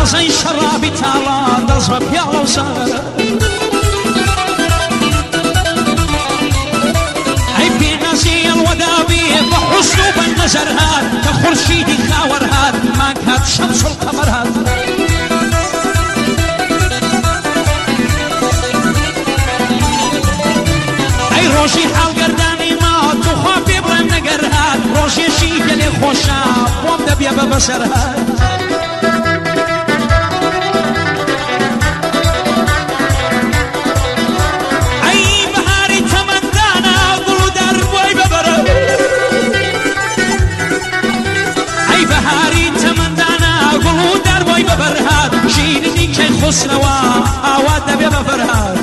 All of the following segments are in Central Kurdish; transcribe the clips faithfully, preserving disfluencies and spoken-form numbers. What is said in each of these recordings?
دەزەی شەڕابی تاڵا دەست بە پیاڵە و سارە ئەی پێناسی ئەڵوەداوی بە حوسن و بە نەزەر هات کە خورشیدی خاوەر هات مانگ هات شەمس القەمەر هات ئەی ڕۆژی حاڵگەردانی ماوە توخوا پێ بڵێم نەگەر هات ڕۆژێشی گەلێ خۆشە بۆم دەبێ بە بەسەر هات خسنەوە ئاوا دەبێ بە فەرهاد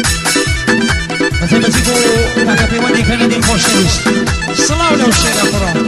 خوشویست سلااو لەو شێرە بڕۆ